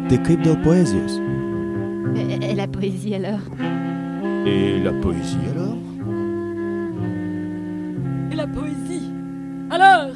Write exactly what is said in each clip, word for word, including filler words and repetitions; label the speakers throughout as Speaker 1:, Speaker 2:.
Speaker 1: t'écris de poésies.
Speaker 2: Et, et la poésie alors?
Speaker 1: Et la poésie alors?
Speaker 3: Et la poésie alors?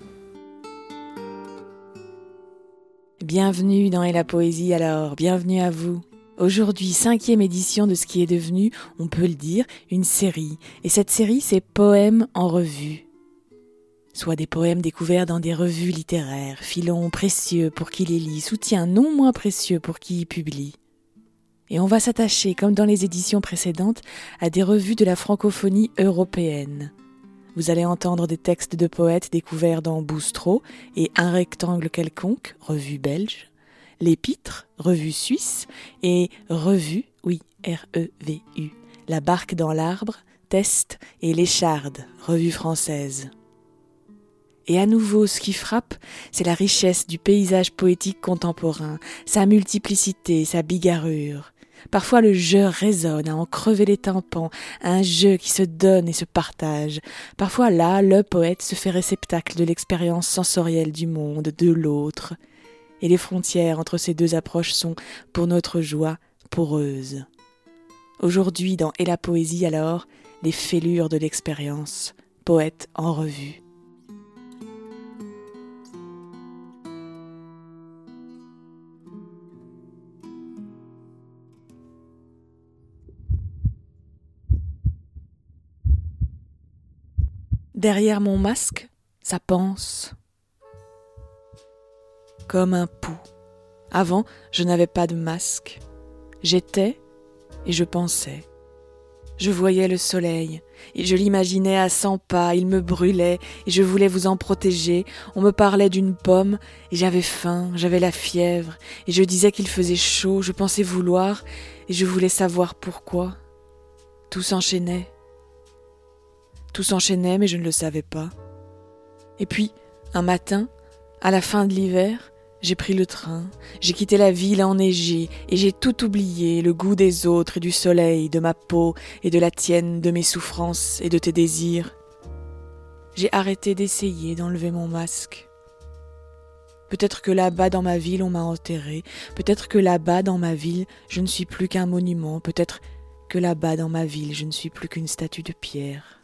Speaker 4: Bienvenue dans Et la poésie alors, bienvenue à vous. Aujourd'hui, cinquième édition de ce qui est devenu, on peut le dire, une série. Et cette série, c'est Poèmes en revue. Soit des poèmes découverts dans des revues littéraires, filons précieux pour qui les lit, soutien non moins précieux pour qui y publie. Et on va s'attacher, comme dans les éditions précédentes, à des revues de la francophonie européenne. Vous allez entendre des textes de poètes découverts dans Boustro et Un rectangle quelconque, revue belge, L'Épître, revue suisse, et Revue, oui, R E V U, La barque dans l'arbre, Test, et L'Écharde, revue française. Et à nouveau, ce qui frappe, c'est la richesse du paysage poétique contemporain, sa multiplicité, sa bigarrure. Parfois le jeu résonne à en crever les tympans, un jeu qui se donne et se partage. Parfois là, le poète se fait réceptacle de l'expérience sensorielle du monde, de l'autre. Et les frontières entre ces deux approches sont, pour notre joie, poreuses. Aujourd'hui, dans Et la poésie alors, les fêlures de l'expérience, poète en revue. Derrière mon masque, ça pense. Comme un pouls. Avant, je n'avais pas de masque. J'étais et je pensais. Je voyais le soleil et je l'imaginais à cent pas, il me brûlait et je voulais vous en protéger. On me parlait d'une pomme et j'avais faim, j'avais la fièvre et je disais qu'il faisait chaud, je pensais vouloir et je voulais savoir pourquoi. Tout s'enchaînait. Tout s'enchaînait, mais je ne le savais pas. Et puis, un matin, à la fin de l'hiver, j'ai pris le train, j'ai quitté la ville enneigée, et j'ai tout oublié, le goût des autres et du soleil, de ma peau et de la tienne, de mes souffrances et de tes désirs. J'ai arrêté d'essayer d'enlever mon masque. Peut-être que là-bas dans ma ville on m'a enterré, peut-être que là-bas dans ma ville je ne suis plus qu'un monument, peut-être que là-bas dans ma ville je ne suis plus qu'une statue de pierre.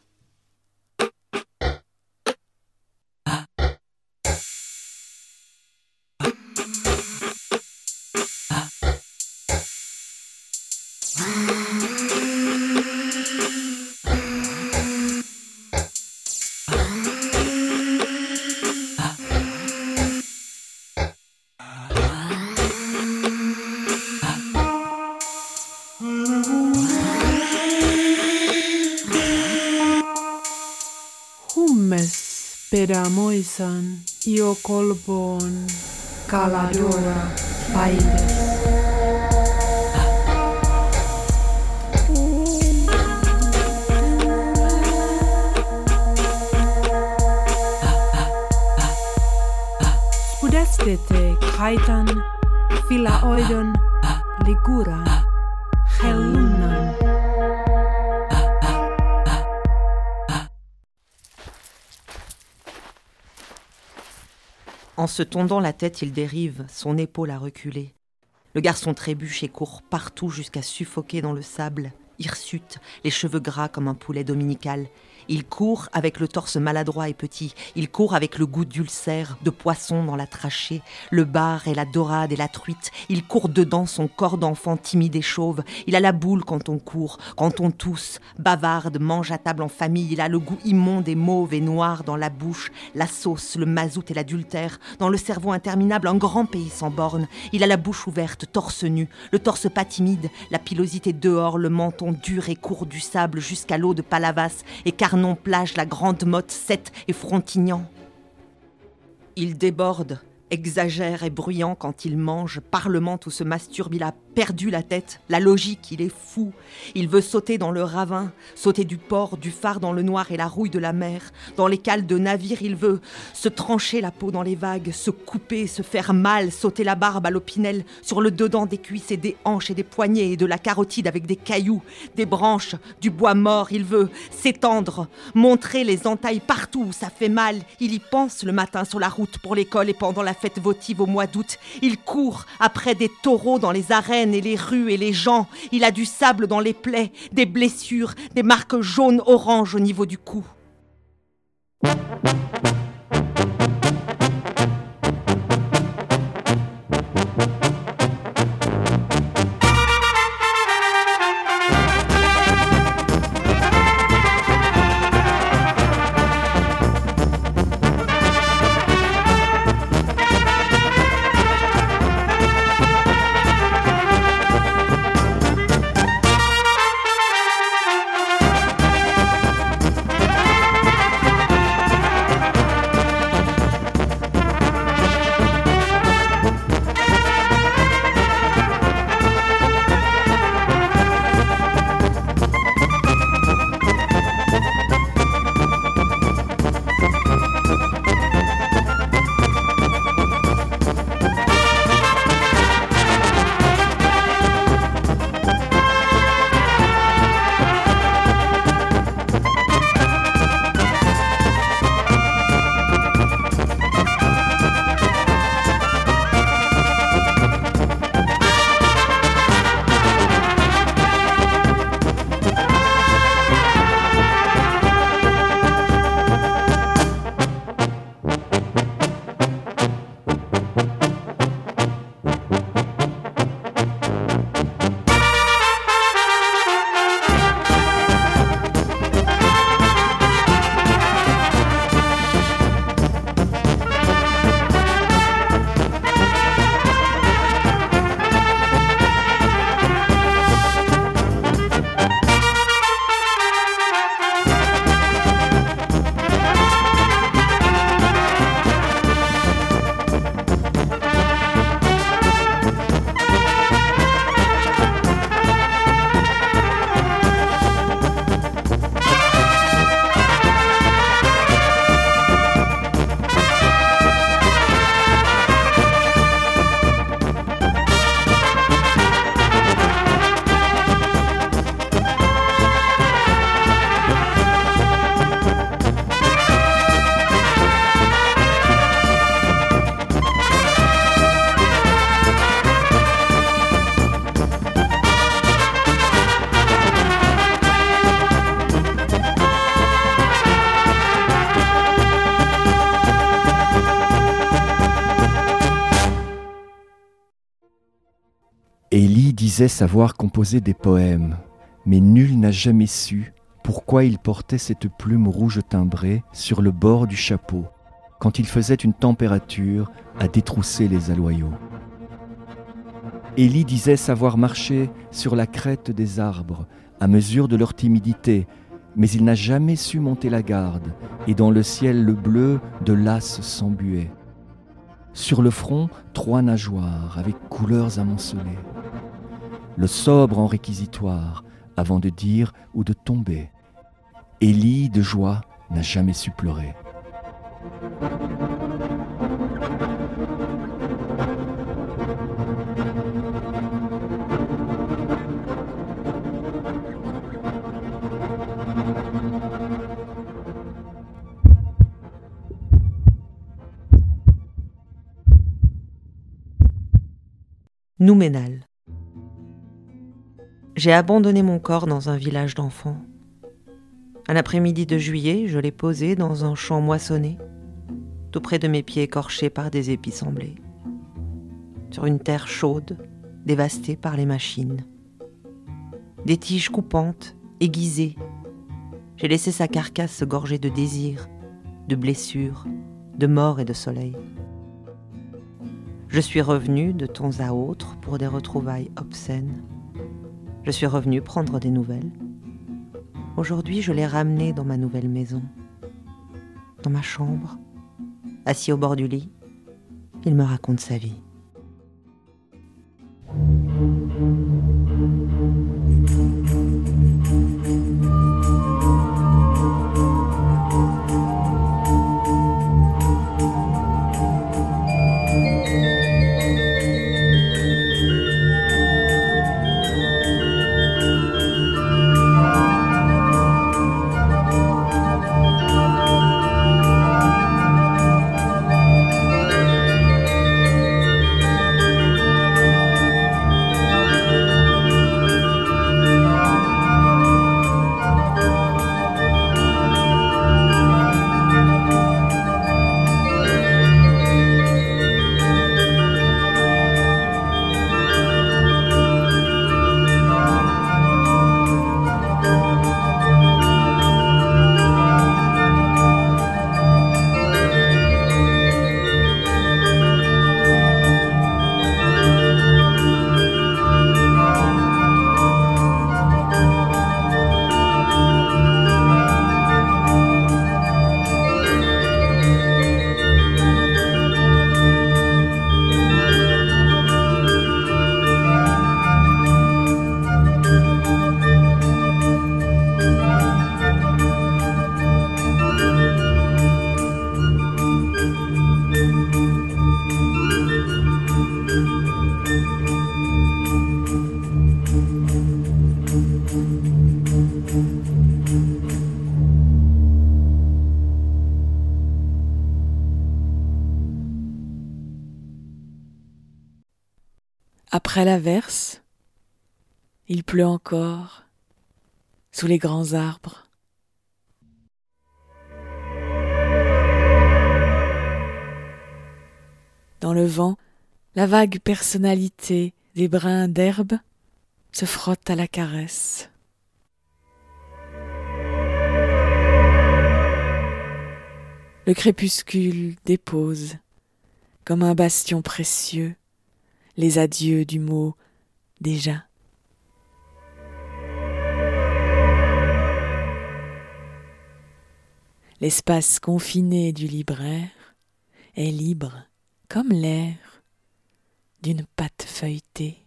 Speaker 5: Hummes perämoisan io kolboon kaladora paides. Spudestete kaitan philaoidon liguran hellunnan.
Speaker 6: En se tondant la tête, il dérive, son épaule à reculer. Le garçon trébuche et court partout jusqu'à suffoquer dans le sable, hirsute, les cheveux gras comme un poulet dominical. Il court avec le torse maladroit et petit. Il court avec le goût d'ulcère, de poisson dans la trachée, le bar et la dorade et la truite. Il court dedans son corps d'enfant timide et chauve. Il a la boule quand on court, quand on tousse, bavarde, mange à table en famille. Il a le goût immonde et mauve et noir dans la bouche, la sauce, le mazout et l'adultère. Dans le cerveau interminable, un grand pays sans bornes. Il a la bouche ouverte, torse nu, le torse pas timide, la pilosité dehors, le menton dur et court du sable jusqu'à l'eau de Palavas et Carnon plage, la grande motte, sète et frontignant. Il déborde, exagère et bruyant quand il mange, parlemente ou se masturbe, il a perdu la tête, la logique, il est fou. Il veut sauter dans le ravin, sauter du port, du phare dans le noir et la rouille de la mer. Dans les cales de navires, il veut se trancher la peau dans les vagues, se couper, se faire mal, sauter la barbe à l'opinel, sur le dedans des cuisses et des hanches et des poignets et de la carotide avec des cailloux, des branches, du bois mort. Il veut s'étendre, montrer les entailles partout où ça fait mal. Il y pense le matin sur la route pour l'école et pendant la fête votive au mois d'août. Il court après des taureaux dans les arènes et les rues et les gens. Il a du sable dans les plaies, des blessures, des marques jaunes-orange au niveau du cou.
Speaker 1: Élie disait savoir composer des poèmes, mais nul n'a jamais su pourquoi il portait cette plume rouge timbrée sur le bord du chapeau, quand il faisait une température à détrousser les aloyaux. Élie disait savoir marcher sur la crête des arbres, à mesure de leur timidité, mais il n'a jamais su monter la garde, et dans le ciel le bleu de l'as s'embuait. Sur le front, trois nageoires avec couleurs amoncelées. Le sobre en réquisitoire, avant de dire ou de tomber. Élie, de joie, n'a jamais su pleurer.
Speaker 6: Nouménal. J'ai abandonné mon corps dans un village d'enfants. Un après-midi de juillet, je l'ai posé dans un champ moissonné, tout près de mes pieds écorchés par des épis semblés, sur une terre chaude, dévastée par les machines. Des tiges coupantes, aiguisées, j'ai laissé sa carcasse se gorger de désirs, de blessures, de mort et de soleil. Je suis revenu de temps à autre pour des retrouvailles obscènes. Je suis revenu prendre des nouvelles. Aujourd'hui, je l'ai ramené dans ma nouvelle maison. Dans ma chambre, assis au bord du lit, il me raconte sa vie.
Speaker 4: Après l'averse, il pleut encore sous les grands arbres. Dans le vent, la vague personnalité des brins d'herbe se frotte à la caresse. Le crépuscule dépose, comme un bastion précieux, les adieux du mot déjà. L'espace confiné du libraire est libre comme l'air d'une pâte feuilletée.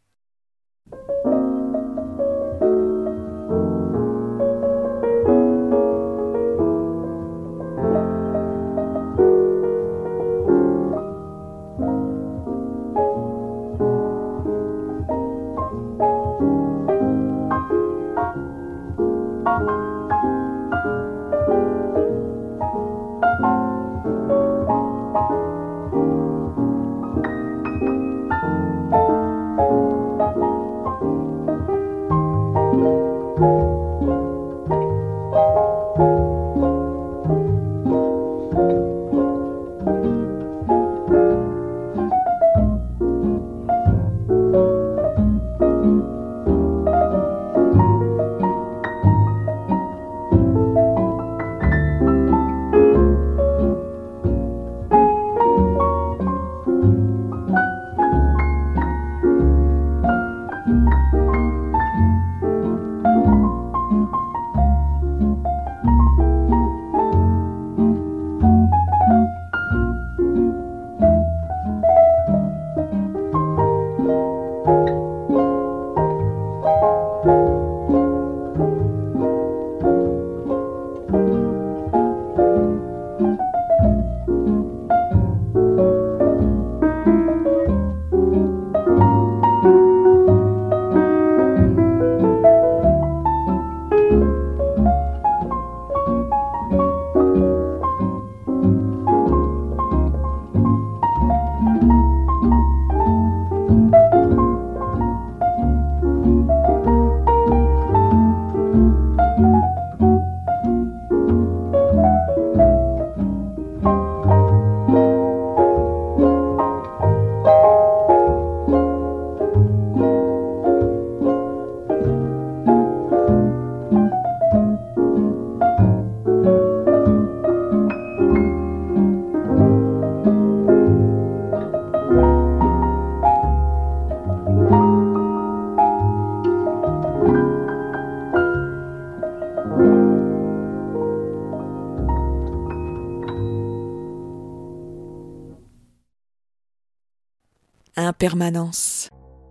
Speaker 4: Impermanence.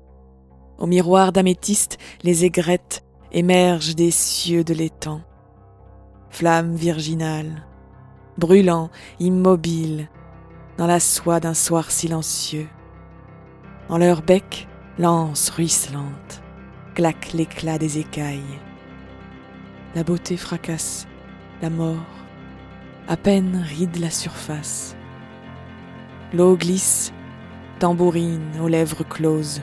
Speaker 4: Au miroir d'améthyste, les aigrettes émergent des cieux de l'étang. Flammes virginales, brûlant, immobiles, dans la soie d'un soir silencieux. En leur bec, lance ruisselante, claque l'éclat des écailles. La beauté fracasse, la mort, à peine ride la surface. L'eau glisse, tambourine aux lèvres closes.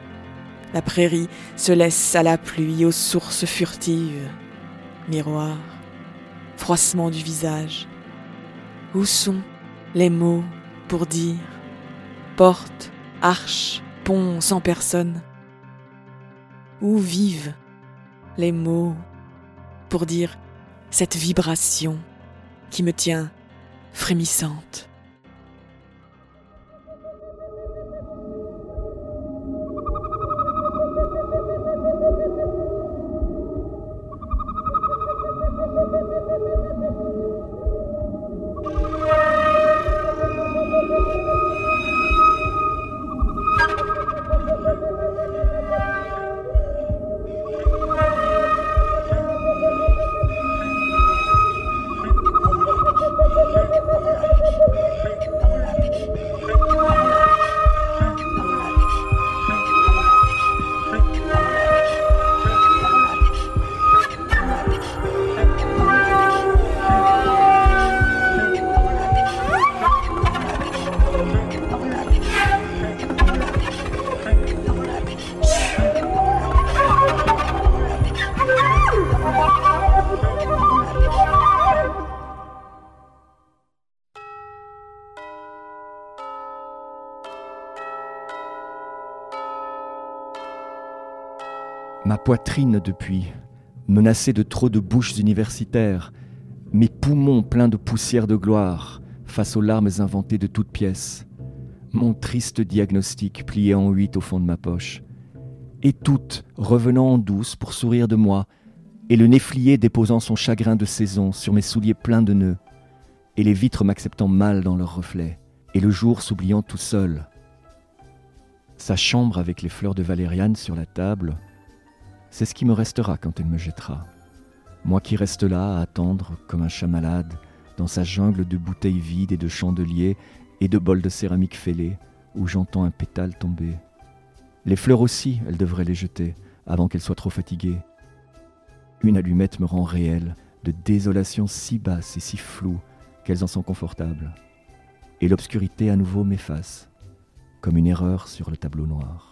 Speaker 4: La prairie se laisse à la pluie, aux sources furtives. Miroir, froissement du visage. Où sont les mots pour dire porte, arche, pont sans personne? Où vivent les mots pour dire cette vibration qui me tient frémissante?
Speaker 1: Ma poitrine depuis, menacée de trop de bouches universitaires, mes poumons pleins de poussière de gloire, face aux larmes inventées de toutes pièces, mon triste diagnostic plié en huit au fond de ma poche, et toutes revenant en douce pour sourire de moi, et le néflier déposant son chagrin de saison sur mes souliers pleins de nœuds, et les vitres m'acceptant mal dans leurs reflets, et le jour s'oubliant tout seul. Sa chambre avec les fleurs de valériane sur la table, c'est ce qui me restera quand elle me jettera. Moi qui reste là à attendre comme un chat malade, dans sa jungle de bouteilles vides et de chandeliers et de bols de céramique fêlés, où j'entends un pétale tomber. Les fleurs aussi, elle devrait les jeter, avant qu'elles soient trop fatiguées. Une allumette me rend réelle, de désolation si basse et si floue, qu'elles en sont confortables. Et l'obscurité à nouveau m'efface, comme une erreur sur le tableau noir.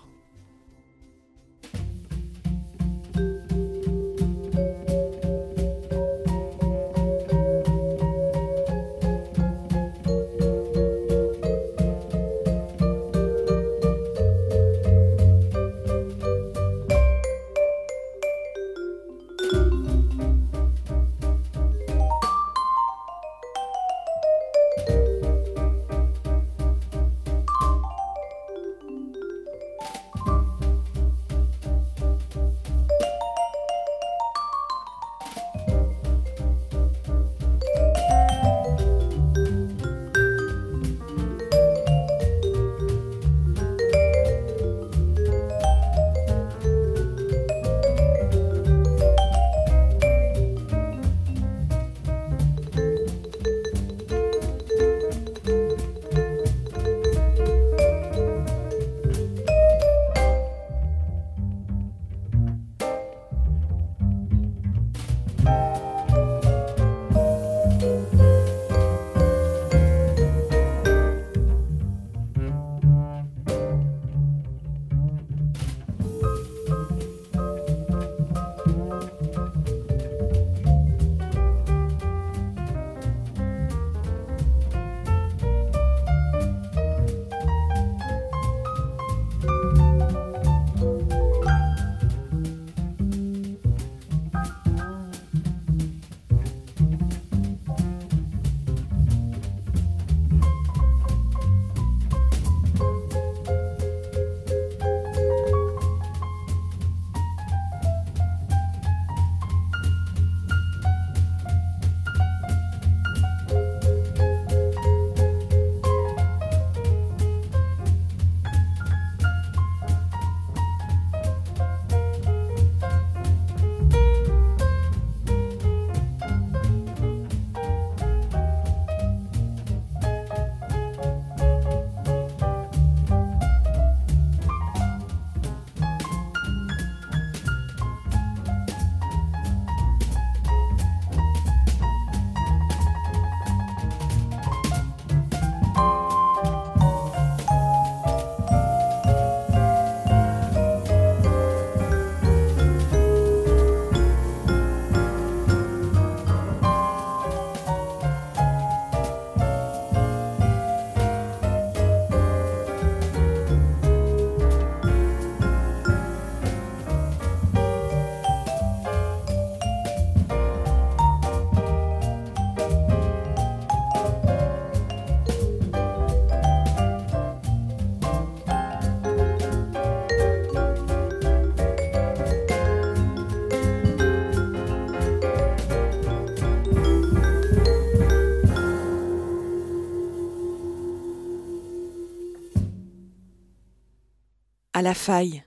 Speaker 4: À la faille,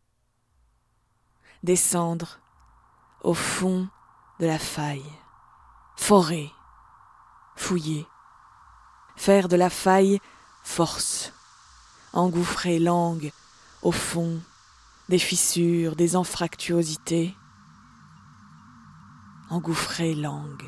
Speaker 4: descendre au fond de la faille, forer, fouiller, faire de la faille force, engouffrer langue au fond des fissures, des anfractuosités, engouffrer langue,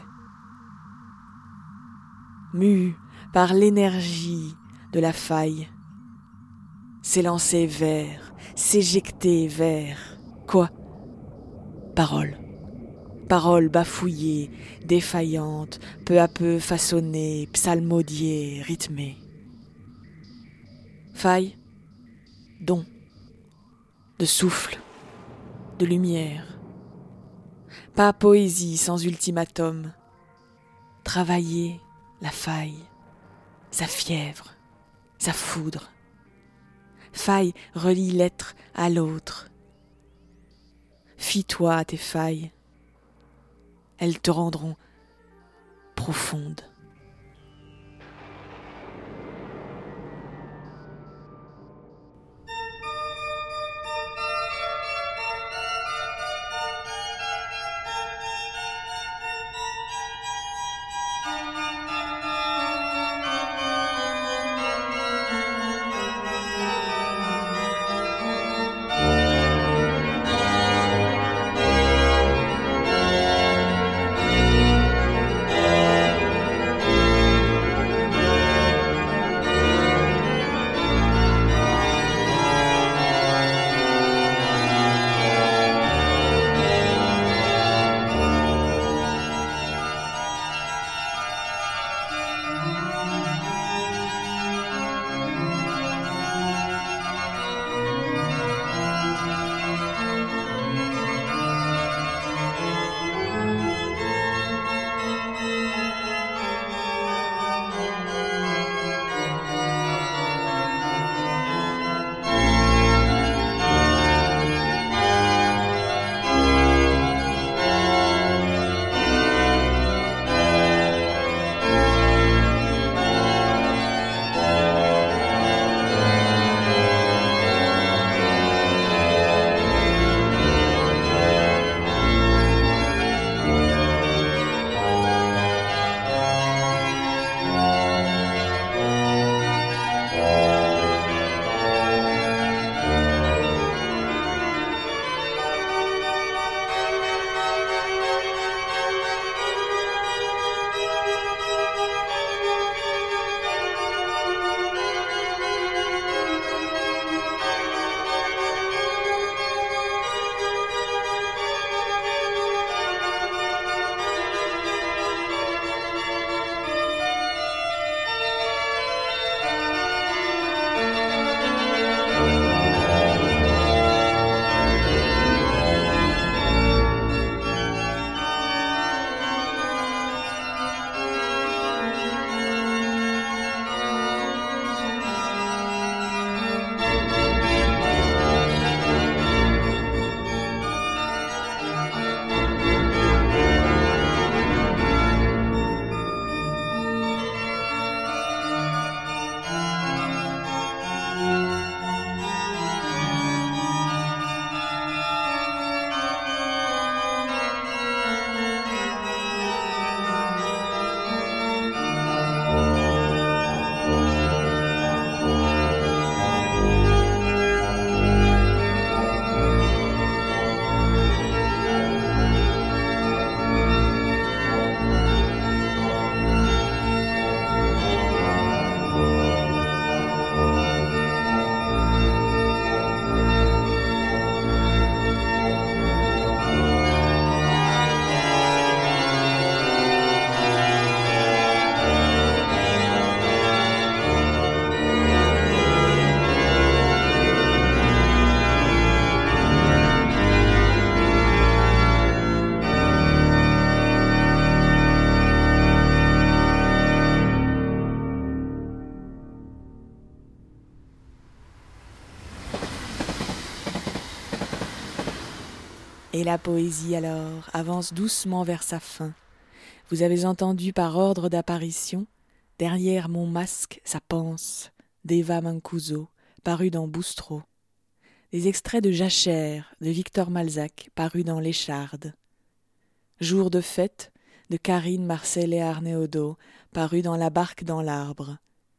Speaker 4: mue par l'énergie de la faille, s'élancer vers, s'éjecter vers, quoi ? Parole. Parole bafouillée, défaillante, peu à peu façonnée, psalmodiée, rythmée. Faille, don, de souffle, de lumière. Pas poésie sans ultimatum. Travailler la faille, sa fièvre, sa foudre. Faille relie l'être à l'autre. Fie-toi à tes failles. Elles te rendront profonde. Et la poésie alors avance doucement vers sa fin. Vous avez entendu par ordre d'apparition, derrière mon masque, ça pense, d'Eva Mancuso, paru dans Boustro. Des extraits de Jachère, de Victor Malzac, paru dans L'Écharde. Jour de fête, de Karine Marcel et Arnéodo, paru dans La Barque dans l'arbre.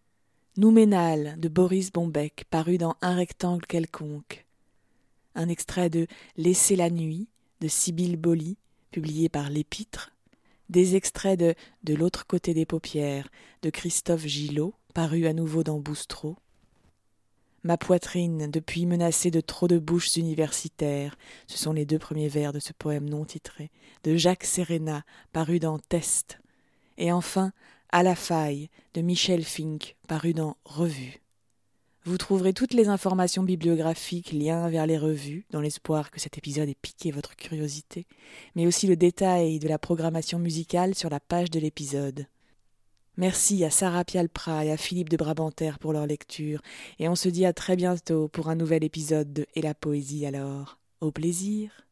Speaker 4: Nouménal, de Boris Bombec, paru dans Un rectangle quelconque. Un extrait de Laisser la nuit, de Sibylle Boly, publié par L'Épître. Des extraits de De l'autre côté des paupières, de Christophe Gillot, paru à nouveau dans Boustro. Ma poitrine, depuis menacée de trop de bouches universitaires, ce sont les deux premiers vers de ce poème non titré, de Jacques Serena, paru dans Test. Et enfin, À la faille, de Michel Fink, paru dans Revue. Vous trouverez toutes les informations bibliographiques, liens vers les revues, dans l'espoir que cet épisode ait piqué votre curiosité, mais aussi le détail de la programmation musicale sur la page de l'épisode. Merci à Sarah Pialpra et à Philippe de Brabanter pour leur lecture, et on se dit à très bientôt pour un nouvel épisode de Et la poésie alors. Au plaisir.